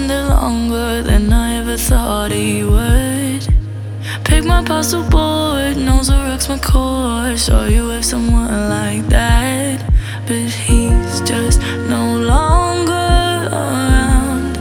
it longer than I ever thought he would. Pick my postal board, nose rocks my course. Saw you with someone like that, but he's just no longer around.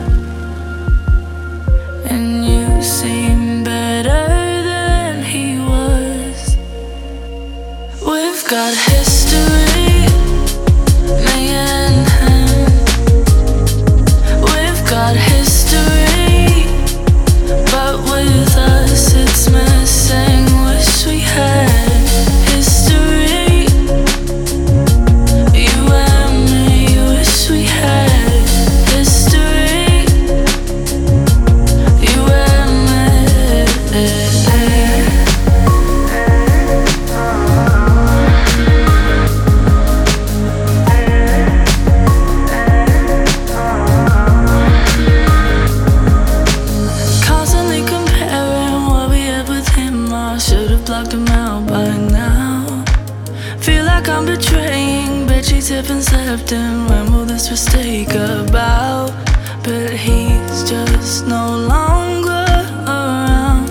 And you seem better than he was. We've got history, me and him. We've got history, but with us it's missing. Wish we had history, you and me. Wish we had history, you and me. Constantly comparing what we had with him. I should've blocked him out by now. Feel like I'm betraying, bet she's hip and slept in. When will this mistake about? But he's just no longer around,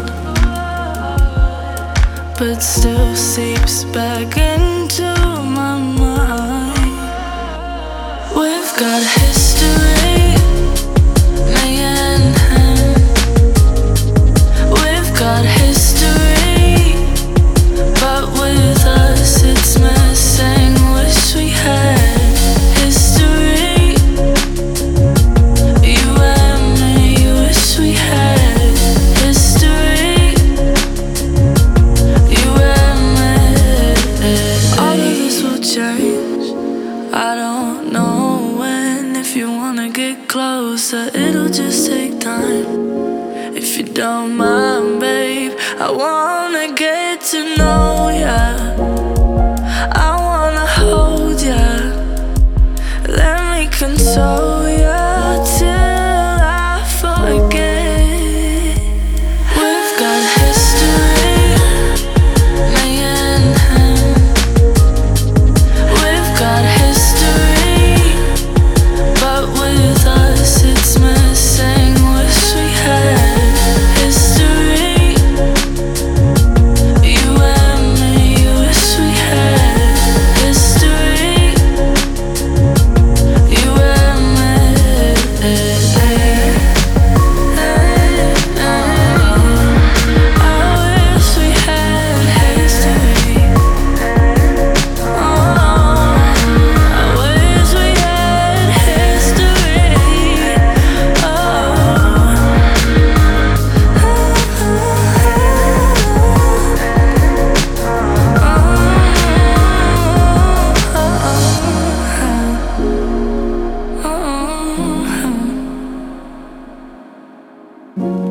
but still seeps back into my mind. We've got history, me and him. We've got history, but with us it's missing. Wish we had history, you and me. Wish we had history, you and me. All of this will change, I don't know when. If you wanna get closer, it'll just take time. If you don't mind, babe, I wanna get to know ya. I wanna hold ya. Let me console ya till I forget. We've got history, me and him. We've got history, but with us it's missing. Wish we had history, you and me. Wish we had history, you and me. I wish we had history. I wish we had history. Oh.